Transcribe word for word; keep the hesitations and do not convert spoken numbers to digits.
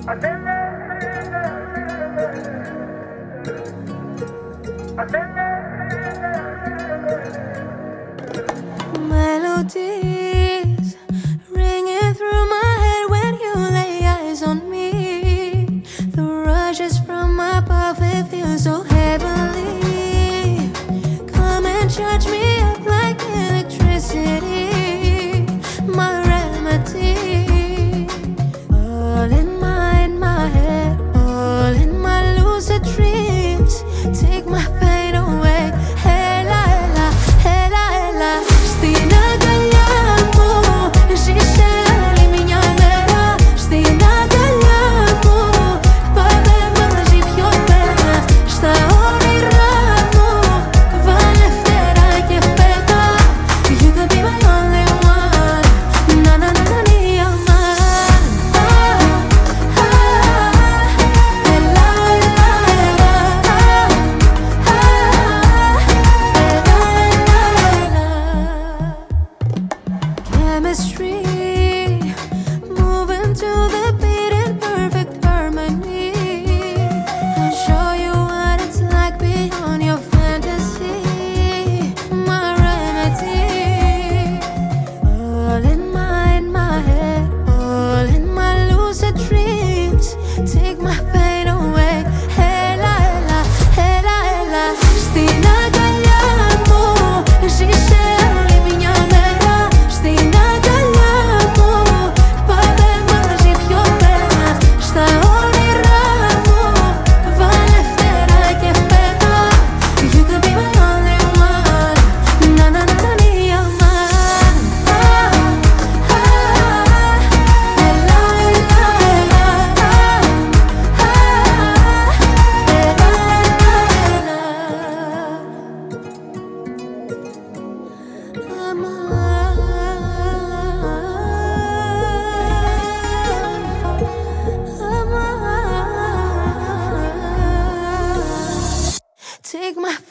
Melodies ringing through my head when you lay eyes on me. The rushes from above, it feels so heavenly. Come and charge me up like electricity, my remedy. All in my, in my head, all in my lucid dreams. Take my pain away. Hela, hela, hela, hela. Στην αγκαλιά μου ζήσε όλη μια μέρα. Στην αγκαλιά μου πάμε μαζί πιο πέρα. Στα όνειρά μου βάλε φτερά και πέτα. You could be my only one. Να να να να νιαμάν. Έλα, έλα, έλα. Chemistry, moving to the beat in perfect harmony. I'll show you what it's like beyond your fantasy, my remedy. All in my, in my head, all in my lucid dreams. Take my pain away. Hela, hela, hela, hela. Στην αγκαλιά μου ζήσε όλη μια μέρα. Στην αγκαλιά μου πάμε μαζί πιο πέρα. Στα όνειρά μου βάλε φτερά και πέτα. You could be my only one. Να να να να νιαμάν. Έλα, έλα, έλα. Take my